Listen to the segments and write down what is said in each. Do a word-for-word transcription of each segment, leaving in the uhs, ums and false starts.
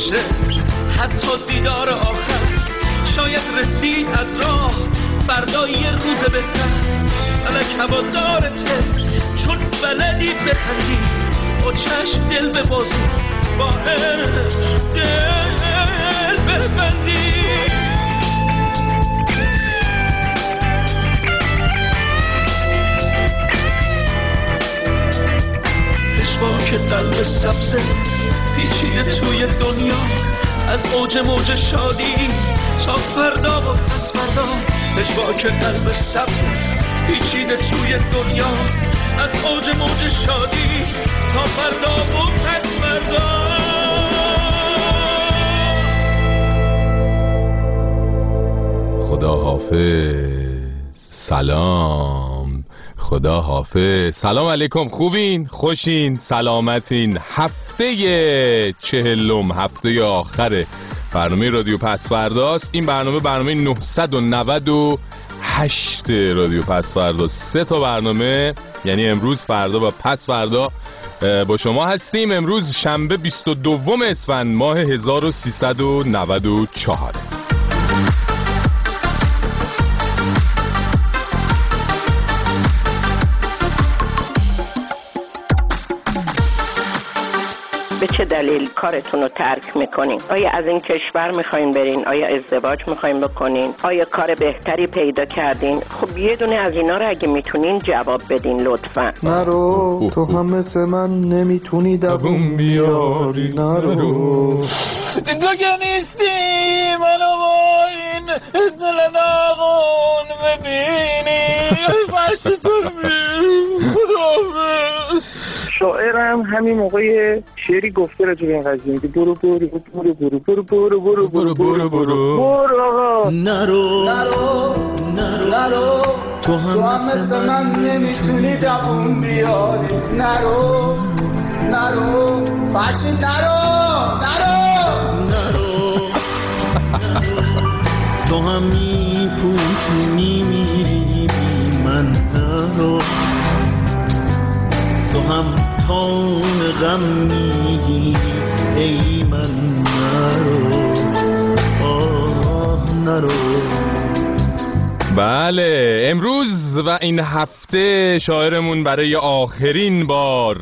باشه حتی دیدار آخر. شاید رسید از راه فردا یه روز بهتر. الک هوادارته چون بلدی بخندی، با چشم دل ببازی، با عشق دل ببندی. که قلب سبزه پیچیده توی دنیا، از اوج موج شادی تا فردا و پس فردا. اجبا که قلب سبزه پیچیده توی دنیا، از اوج موج شادی تا فردا و پس فردا. خدا حافظ. سلام. خدا حافظ. سلام علیکم. خوبین؟ خوشین؟ سلامتین؟ هفته چهلم، هفته آخر برنامه رادیو پسفرداست. این برنامه برنامه نهصد و نود و هشت رادیو پسفرداست. سه تا برنامه، یعنی امروز، فردا و پس فردا با شما هستیم. امروز شنبه بیست و دوم اسفند ماه هزار و سیصد و نود و چهار. به چه دلیل کارتون رو ترک میکنین؟ آیا از این کشور میخواین برین؟ آیا ازدواج میخواین بکنین؟ آیا کار بهتری پیدا کردین؟ خب یه دونه از اینا رو اگه میتونین جواب بدین لطفا. نرو تو هم مثل من نمیتونی دووم بیاری. نرو تو که نیستی منو با این دل ناغون ببینی فرش تو شاعرم همین موقع شعری گفته راجع به این قضیه که برو برو برو برو برو برو برو برو برو برو برو آقا نرو نرو نرو تو هم مثل من نمیتونی دووم بیاری. نرو نرو فرشید نرو نرو نرو تو هم میپوشی میمیری بی من. نرو تو هم تون غم میگی ای من. نرو آه نرو. بله، امروز و این هفته شاعرمون برای آخرین بار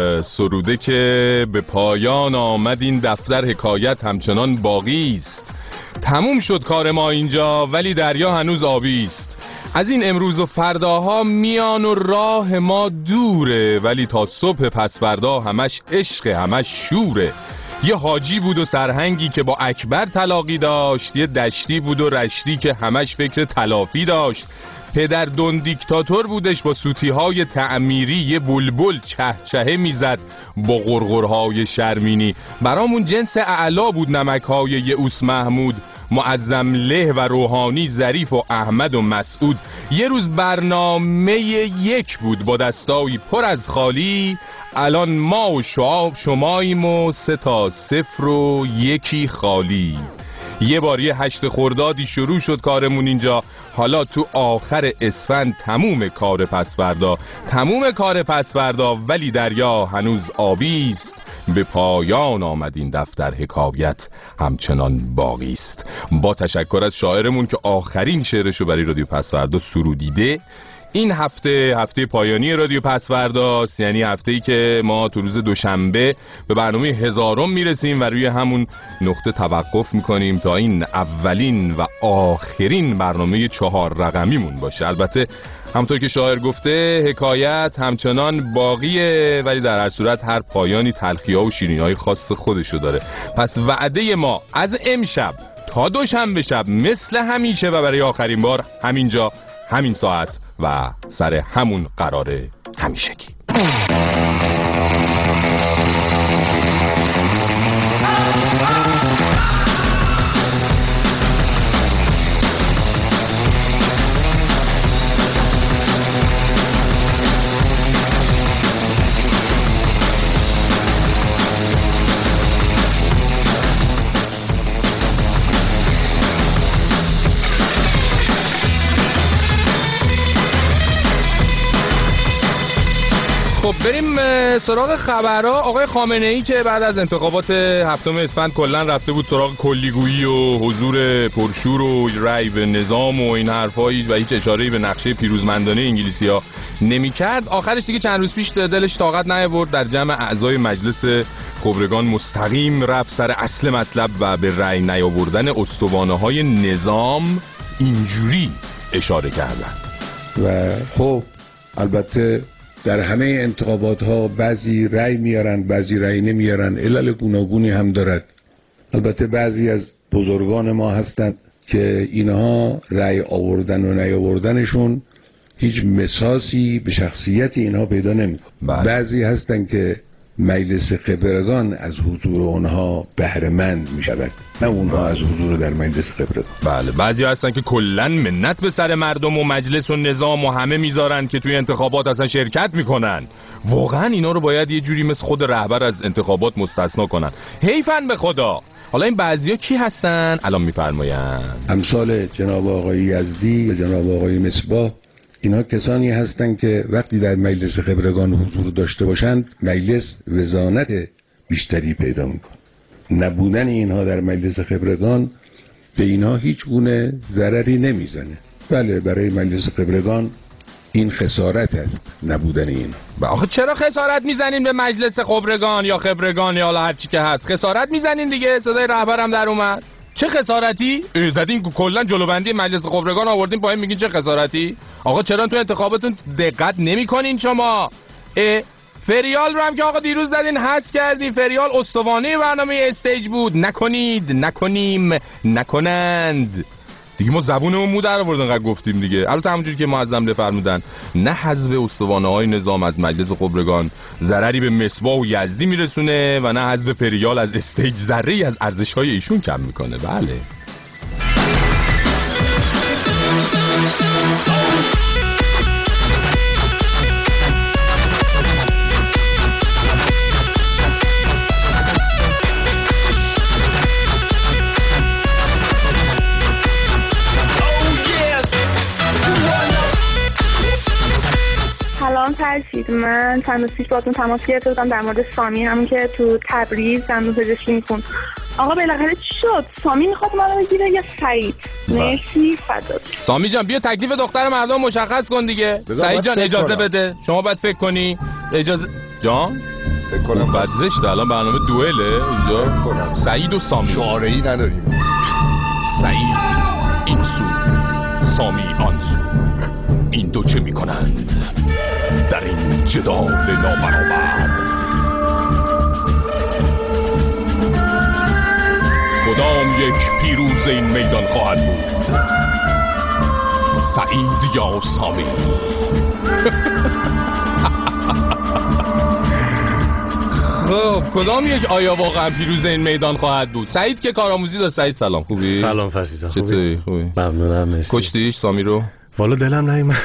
سروده که به پایان آمد این دفتر حکایت همچنان باقی است. تموم شد کار ما اینجا ولی دریا هنوز آبی است. از این امروز و فرداها میان و راه ما دوره، ولی تا صبح پس فردا همش عشق، همش شوره. یه حاجی بود و سرهنگی که با اکبر تلاقی داشت، یه دشتی بود و رشتی که همش فکر تلافی داشت. پدر دون دیکتاتور بودش با سوتی‌های تعمیری، یه بلبل چهچهه میزد با غرغرهای شرمینی. برامون جنس اعلا بود نمک‌های یئوس محمود، معظم له و روحانی ظریف و احمد و مسعود. یه روز برنامه یک بود با دستایی پر از خالی، الان ما و شعاب شماییم و سه تا صفر و یکی خالی. یه بار یه هشت خردادی شروع شد کارمون اینجا، حالا تو آخر اسفند تموم کار پسوردا، تموم کار پسوردا، ولی دریا هنوز آبی است. به پایان آمد این دفتر حکایت همچنان باقی است. با تشکر از شاعرمون که آخرین شعرشو برای رادیو پسوردا سرودیده. این هفته هفته پایانی رادیو پسورداست، یعنی هفته‌ای که ما تو روز دوشنبه به برنامه هزارم میرسیم و روی همون نقطه توقف میکنیم تا این اولین و آخرین برنامه چهار رقمیمون باشه. البته همونطور که شاعر گفته حکایت همچنان باقیه، ولی در هر صورت هر پایانی تلخی‌ها و شیرینی‌های خاص خودشو داره. پس وعده ما از امشب تا دوشنبه شب مثل همیشه و برای آخرین بار همینجا، همین ساعت و سر همون قراره همیشگی. بریم سراغ خبرها. آقای خامنه‌ای که بعد از انتخابات هفتم اسفند کلا رفته بود سراغ کلیگویی و حضور پرشور و رأی به نظام و این حرفایی و هیچ اشاره‌ای به نقشه پیروزمندانه انگلیسی‌ها نمی‌کرد، آخرش دیگه چند روز پیش دلش طاقت نیاورد در جمع اعضای مجلس خبرگان مستقیم رفت سر اصل مطلب و به رأی نیاوردن استوانه‌های نظام اینجوری اشاره کردند. و خب البته در همه انتخابات ها بعضی رأی میارن بعضی رأی نمیارن، علل گوناگونی هم دارد. البته بعضی از بزرگان ما هستند که اینها رأی آوردن و نیاوردنشون هیچ مساسی به شخصیت اینها پیدا نمیکنه. بعضی هستند که مجلس خبرگان از حضور اونها بهره مند می شود، نه اونها از حضور در مجلس خبرگان. بله، بعضی هستن که کلن منت به سر مردم و مجلس و نظام و همه میذارن که توی انتخابات اصلا شرکت میکنن. واقعا اینا رو باید یه جوری مثل خود رهبر از انتخابات مستثنا کنن. حیفن به خدا. حالا این بعضیا کی هستن؟ الان میفرماین. امثال جناب آقای یزدی و جناب آقای مصباح، اینا کسانی هستند که وقتی در مجلس خبرگان حضور داشته باشند مجلس وزانت بیشتری پیدا میکنه. نبودن اینها در مجلس خبرگان به اینها هیچ گونه ضرری نمیزنه. بله، برای مجلس خبرگان این خسارت است نبودن این. آخه چرا خسارت میزنین به مجلس خبرگان یا خبرگان یا هر چی که هست؟ خسارت میزنین دیگه. صدای رهبرم در اومد. چه خسارتی؟ زدین کلا جلوبندی مجلس خبرگان آوردین پایین میگین چه خسارتی؟ آقا چرا تو انتخاباتون دقت نمیکنین شما؟ فریال رو هم که آقا دیروز زدین حذف کردین. فریال استوانه برنامه استیج بود. نکنید، نکنیم، نکنند دیگه. ما زبونمون مو در آوردن انقدر گفتیم دیگه. البته همونجوری که معظم فرمودن، نه حذف استوانه‌های نظام از مجلس خبرگان ضرری به مصباح و یزدی میرسونه و نه حذف فریال از استیج ذره‌ای از ارزش‌های ایشون کم میکنه. بله. فرشید، من چند روز پیش باهاتون تماس گرفته بودم در مورد سامی، همون که تو تبریز دندون پزشکی میخوند. آقا بالاخره چی شد؟ سامی میخواد منو بگیره یا سعید؟ مرسی فدات. سامی جان بیا تکلیف دختر مردم مشخص کن دیگه. سعید جان اجازه کنم. بده. شما باید فکر کنی. اجازه جان فکر کنم بعد زشته. الان برنامه دوئله اینجا. کنم. سعید و سامی شعاره ای نداریم. سعید این سو، سامی آن سو. این دو چه میکنند در این جدال نابرابر؟ کدام یک پیروز این میدان خواهد بود؟ سعید یا سامی؟ خب کدام یک آیا واقعا پیروز این میدان خواهد بود؟ سعید که کارآموزی داشت. سعید سلام، خوبی؟ سلام فرشید، خوبی؟ خوبی؟ ممنونم، مرسی. کشتیش سامی رو؟ والا دلم نیومد.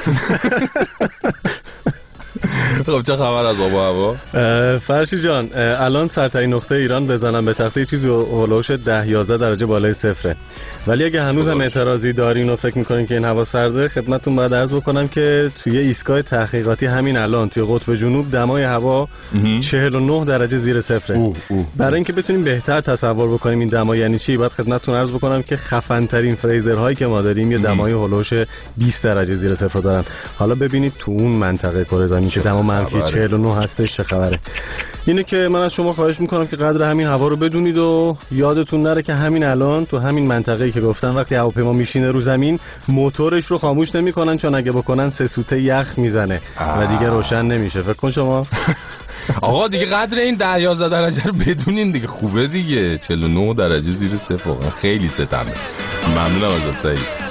خب چه خبر از آب و هوا؟ فرشید جان، الان سرترین نقطه ایران بزنم به تخته چیزی هولوش ده یازده درجه بالای صفره. ولی اگه هنوز هم اعتراضی دارین و فکر میکنین که این هوا سرده، خدمتتون باید عرض بکنم که توی ایستگاه تحقیقاتی همین الان توی قطب جنوب دمای هوا چهل و نه درجه زیر صفره. اوه اوه. برای اینکه بتونیم بهتر تصور بکنیم این دما یعنی چی، باید خدمتتون عرض بکنم که خفن ترین فریزرهایی که ما داریم یه دمای هولوش بیست درجه زیر صفر دارن. حالا ببینید تو اون منطقه کره زمین که دما منفی چهل و نه هستش چه خبره. اینه که من از شما خواهش میکنم که قدر همین هوا رو بدونید و یادتون نره که همین الان تو همین منطقه‌ای که گفتم وقتی هواپیما میشینه رو زمین موتورش رو خاموش نمیکنن، چون اگه بکنن سه سوته یخ میزنه و دیگه روشن نمیشه. فکر کن شما. آقا دیگه قدر این ده یازده درجه رو بدونین دیگه. خوبه دیگه. چهل و نه درجه زیر صفر خیلی ستمه. ممنونم ازت سعید.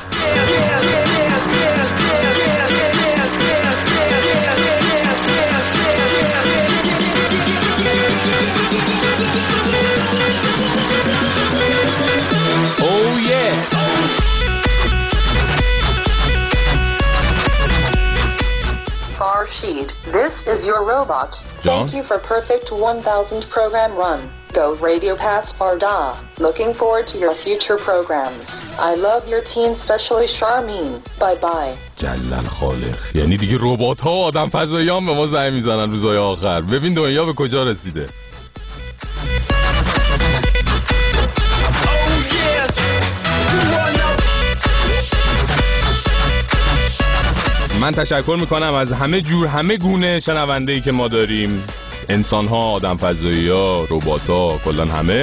This is your robot. Thank you for perfect one thousand program run. Go Radio Pass Farda. Looking forward to your future programs. I love your team, especially Charmin. Bye bye. جلل خالق. یعنی دیگه ربات ها و آدم فضاییان به ما زنگ میزنن روزهای آخر. ببین دنیا به کجا رسیده. من تشکر میکنم از همه جور همه گونه شنونده‌ای که ما داریم، انسان ها، آدم فضایی ها، ربات ها، کلان همه.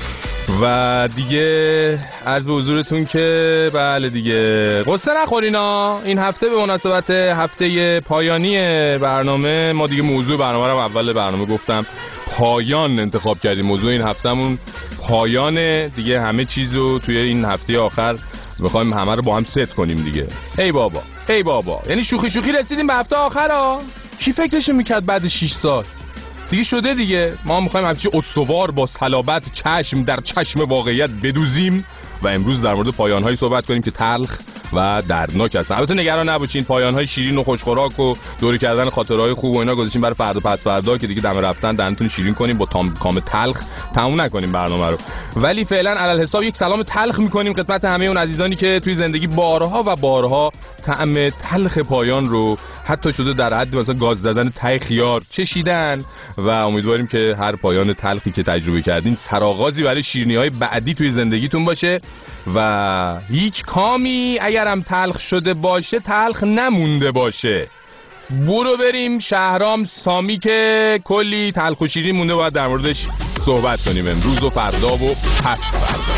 و دیگه عرض به حضورتون که بله دیگه قصه نخورینا. این هفته به مناسبت هفته پایانی برنامه ما دیگه موضوع برنامه رو اول برنامه گفتم پایان انتخاب کردیم. موضوع این هفتهمون پایانه دیگه. همه چیزو توی این هفته آخر میخوایم همه رو با هم ست کنیم دیگه. ای بابا ای بابا، یعنی شوخی شوخی رسیدیم به هفته آخر ها. کی فکرش میکرد بعد شش سال دیگه شده دیگه. ما میخوایم همچی استوار با صلابت چشم در چشم واقعیت بدوزیم و امروز در مورد پایان‌هایی صحبت کنیم که تلخ و دردناک هستن. البته نگران نباشین، پایان‌های شیرین و خوشخوراک و دوری کردن خاطرهای خوب و اینا گذاشتیم برای فردا پس فردا که دیگه دم رفتن دهنتون شیرین کنیم با تام کام تلخ تموم نکنیم برنامه رو. ولی فعلا علل حساب یک سلام تلخ میکنیم خدمت همه اون عزیزانی که توی زندگی بارها و بارها طعم تلخ پایان رو حتی شده در حد مثلا گاز زدن ته خیار چشیدن و امیدواریم که هر پایان تلخی که تجربه کردین سرآغازی برای شیرینی‌های بعدی توی زندگیتون باشه و هیچ کامی اگرم تلخ شده باشه تلخ نمونده باشه. برو بریم شهرام سامی که کلی تلخ و شیرین مونده، باید در موردش صحبت کنیم امروز و فردا و پس فردا.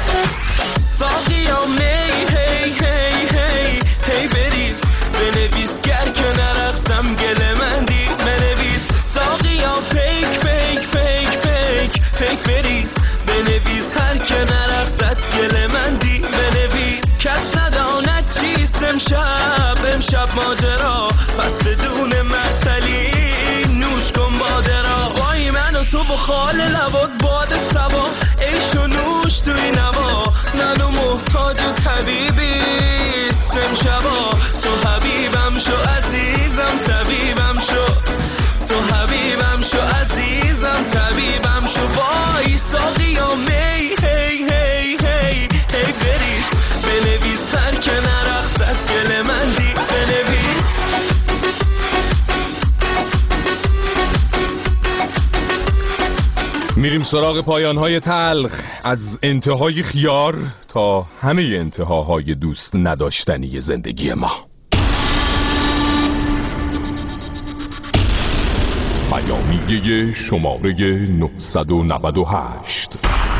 ساقیا می هی هی هی هی بریز بنویس گر که نرقصم گله مندی بنویس. ساقیا پیک پیک پیک پیک پیک بریز بنویس هر که نرقصد گله مندی بنویس. کس نداند چیست امشب امشب ماجرا، پس بدون مثلی نوش کن باده را. وای من و تو بخال لبات باد سبا، عیش و نوش توی نوا، منو محتاج و طبیبیست امشبا. تو حبیبم شو عزیزم طبیبم شو، تو حبیبم شو عزیزم طبیبم شو. وای ساقیا می هی هی هی هی بریز بنویس سر که نرقصد گل مندی بنویس. میریم سراغ پایانهای تلخ، از انتهای خیار تا همه انتهاهای دوست نداشتنی زندگی ما. بیانیه شماره نهصد و نود و هشت.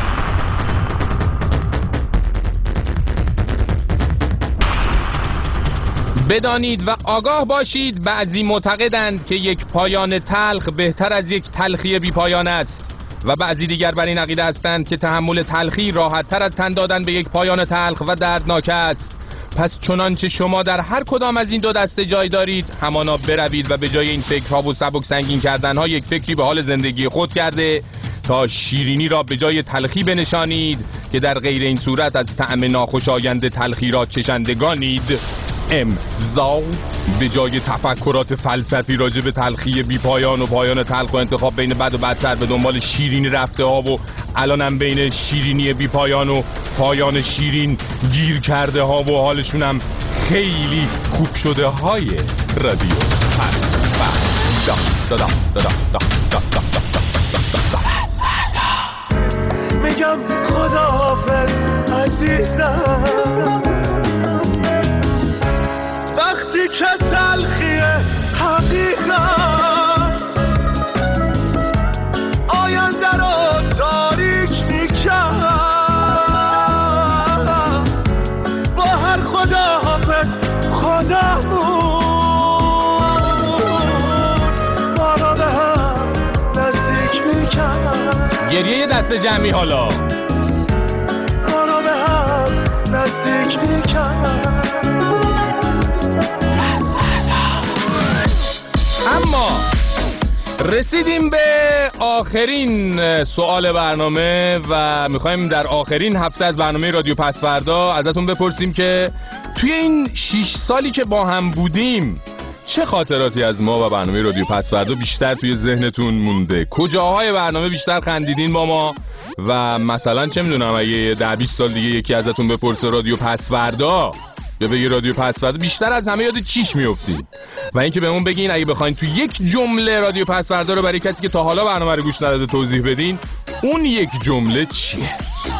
بدانید و آگاه باشید بعضی معتقدند که یک پایان تلخ بهتر از یک تلخی بی پایان است و بعضی دیگر بر این عقیده هستند که تحمل تلخی راحت تر از تن دادن به یک پایان تلخ و دردناک است. پس چنانچه شما در هر کدام از این دو دسته جای دارید همانا بروید و به جای این فکرها و سبک سنگین کردنها یک فکری به حال زندگی خود کرده تا شیرینی را به جای تلخی بنشانید که در غیر این صورت از طعم ناخوشایند تلخی را چشندگانید. امضا. به جای تفکرات فلسفی راجع به تلخی بی پایان و پایان تلخ و انتخاب بین بد و بدتر به دنبال شیرینی رفته ها و الانم بین شیرینی بی پایان و پایان شیرین گیر کرده ها و حالشونم خیلی خوب شده های رادیو پس فردا. دا دا دا دا دا دا دا دا دا دا. میگم خداحافظ عزیزم وقتی که تلخی حقیقت آینده رو تاریک میکرد. با هر خداحافظ خدامون ما را به هم نزدیک میکرد. گریه دست جمعی حالا ما را به هم نزدیک میکرد. اما رسیدیم به آخرین سوال برنامه و میخوایم در آخرین هفته از برنامه رادیو پس فردا ازتون بپرسیم که توی این شش سالی که با هم بودیم چه خاطراتی از ما و برنامه رادیو پسوردا بیشتر توی ذهنتون مونده؟ کجاهای برنامه بیشتر خندیدین با ما؟ و مثلا چه میدونم اگه ده بیست سال دیگه یکی ازتون بپرسه رادیو پسوردا یا بگی رادیو پسوردا بیشتر از همه یاد چیش میافتین؟ و اینکه بهمون بگین اگه بخواین تو یک جمله رادیو پسوردا رو برای کسی که تا حالا برنامه رو گوش نداده توضیح بدین، اون یک جمله چیه؟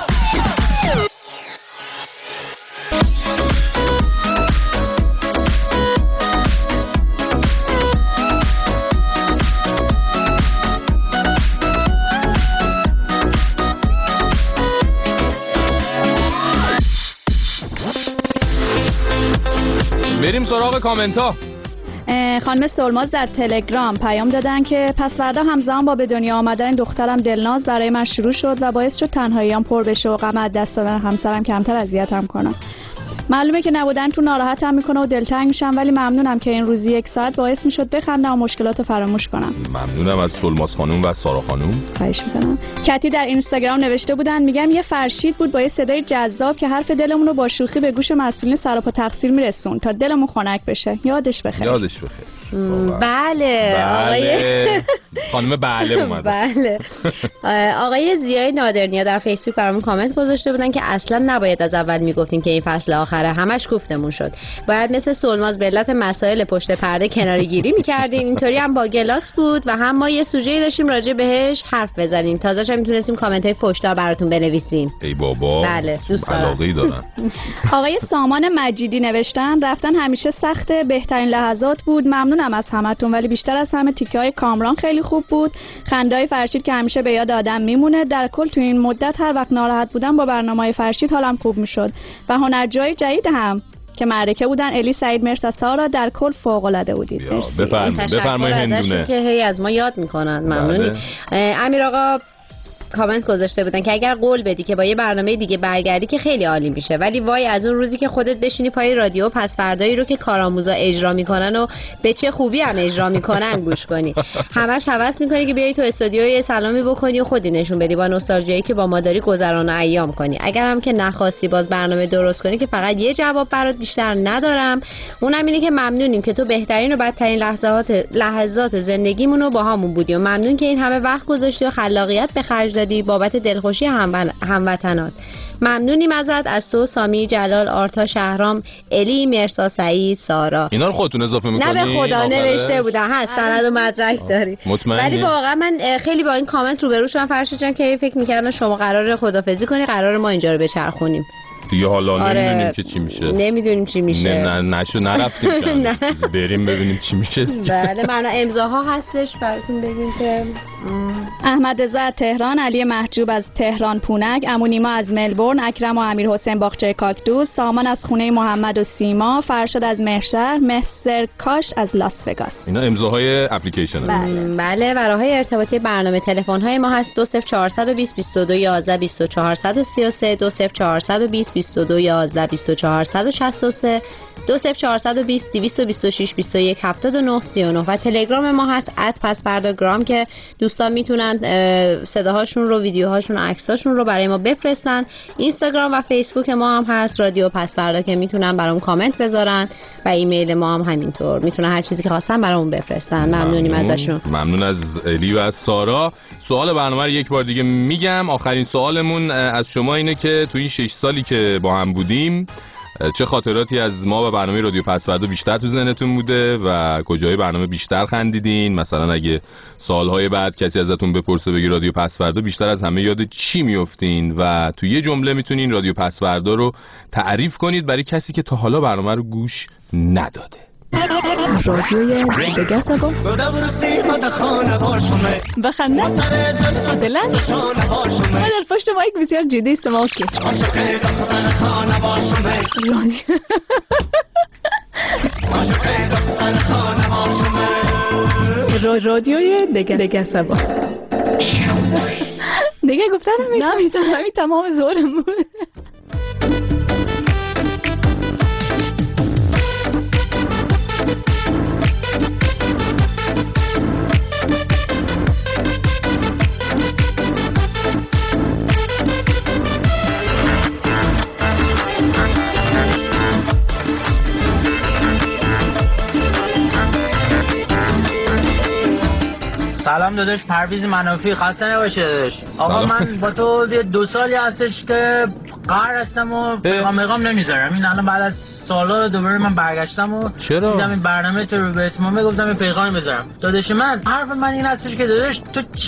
بریم سراغ کامنت ها. خانم سلماز در تلگرام پیام دادن که پسوردا همزمان با به دنیا آمدن دخترم دلناز برای من شروع شد و باعث شد تنهاییام پر بشه و غم از دست دادن همسرم کمتر اذیتم کنه. معلومه که نبودن تو ناراحتم میکنه و دلتنگ میشم، ولی ممنونم که این روزی یک ساعت باعث میشد بخندم و مشکلاتو فراموش کنم. ممنونم از سلماز خانم و سارا خانم. خواهش میکنم. کتی در اینستاگرام نوشته بودن، میگم یه فرشید بود با یه صدای جذاب که حرف دلمون رو با شوخی به گوش مسئولین سراپا تقصیر میرسون تا دلمون خنک بشه. یادش بخیر. یادش بخیر. بله آقای خانم بله اومده. بله آقای زیای نادرنیا در فیسبوک برامون کامنت گذاشته بودن که اصلا نباید از اول میگفتین که این فصل آخره، همش گفتمون شد. باید مثل سلماز به علت مسائل پشت پرده کناره‌گیری می‌کردیم. اینطوری هم با گلاس بود و هم ما یه سوژه‌ای داشتیم راجع بهش حرف بزنیم. تازه‌ش هم میتونستیم کامنت‌های فحش‌دار براتون بنویسیم. ای بابا. بله دوست دارم. علاقه‌ای دارن. آقای سامان مجیدی نوشتن، رفتن همیشه سخت، بهترین لحظات بود. ممنونم از همتون، ولی بیشتر از همه تیکه‌های کامران خیلی خوب بود. خنده‌های فرشید که همیشه به یاد آدم میمونه. در کل تو این مدت هر وقت ناراحت بودم با برنامه‌های فرشید حالم خوب میشد. و هنرجوهای جدید هم که معرکه بودن، الی، سعید، مرسا، سارا، در کل فوق‌العاده بودید. بفرمایید بفرمایید هندونه که هی از ما یاد میکنن. ممنونی. امیر آقا کامنت گذاشته بودن که اگر قول بدی که با یه برنامه دیگه برگردی که خیلی عالی میشه، ولی وای از اون روزی که خودت بشینی پای رادیو پس فردایی رو که کارآموزا اجرا میکنن و به چه خوبی هم اجرا میکنن گوش کنی. همش هوس میکنی که بیای تو استودیو یه سلامی بکنی و خودی نشون بدی، با نوستالژیایی که با ما داری گذران ایام کنی. اگر هم که نخواستی باز برنامه درست کنی که فقط یه جواب برات بیشتر ندارم، اونم اینه که ممنونیم که تو بهترین و بدترین لحظات لحظات زندگیمون رو با همون بودی و ممنون که این همه وقت گذاشتی و خلاقیت به خرج دادی بابت دلخوشی هم هموطنات. ممنونیم ازت، از تو، سامی، جلال، آرتا، شهرام، الی، مرسا، سعید، سارا. اینا رو خودتون اضافه می‌کنی؟ نه به خدا نوشته بودن، هست سند و مدرک داری. ولی واقعا من خیلی با این کامنت روبرو شدم فرشید جان که فکر می‌کردم شما قراره خدافظی کنی، قرار ما اینجا رو بچرخونیم. دیگه حالا آره نمیدونیم که چی میشه. نمیدونیم چی میشه. نه نه نشو نرفتیم که بریم ببینیم چی میشه. بله من امضاها هستش براتون بگیم که احمد رضا از تهران، علی محجوب از تهران پونک، امونیما از ملبورن، اکرم و امیر حسین باغچه کاکتوس، سامان از خونه محمد و سیما، فرشاد از مهرشهر، مستر کاش از لاس وگاس. اینا امضاهای اپلیکیشن. بله بله. و راههای ارتباطی برنامه تلفن های ما هست دو صفر چهار دو صفر بیست و دو یازده بیست و چهار سه سه، دو صفر چهار دو صفر بیست و دو یازده بیست و چهار شش سه، دو صفر چهار دو بیست دویست و بیست و شش بیست و یک هفتاد و نه سی و نه. و تلگرام ما هست ات پسورداگرام که دوستان میتونن صداهاشون رو، ویدیوهاشون و عکساشون رو برای ما بفرستن. اینستاگرام و فیسبوک ما هم هست رادیو پسوردا که میتونن برام کامنت بذارن و ایمیل ما هم همینطور، میتونن هر چیزی که خواستن برامون بفرستن. ممنونیم ممنون. ازشون. ممنون از الی و از سارا. سوال برنامه رو یک بار دیگه میگم. آخرین سوالمون از شما اینه که تو این شش سالی که با هم بودیم چه خاطراتی از ما و برنامه رادیو پسوردا بیشتر تو ذهنتون بوده و کجای برنامه بیشتر خندیدین؟ مثلا اگه سالهای بعد کسی ازتون بپرسه بگی رادیو پسوردا بیشتر از همه یاد چی میافتین؟ و تو یه جمله میتونین رادیو پسوردا رو تعریف کنید برای کسی که تا حالا برنامه رو گوش نداده. رادیوی دگه سبا بخنده دلن ما در پشت مایک بسیار جدی استماعات که رادیوی دگه دگه سبا دیگه گفتن همین تمام زورم بود. داداش پرویز منافی، خسته نباشه داداش. آقا من با تو دو سالی هستش که قهر هستم و پیغام پیغام نمیذارم. این الان بعد از سالا دوباره من برگشتم و چرا؟ دیدم این برنامه تو رو به اتمام گفتم پیغام بذارم. داداش من حرف من این هستش که داداش تو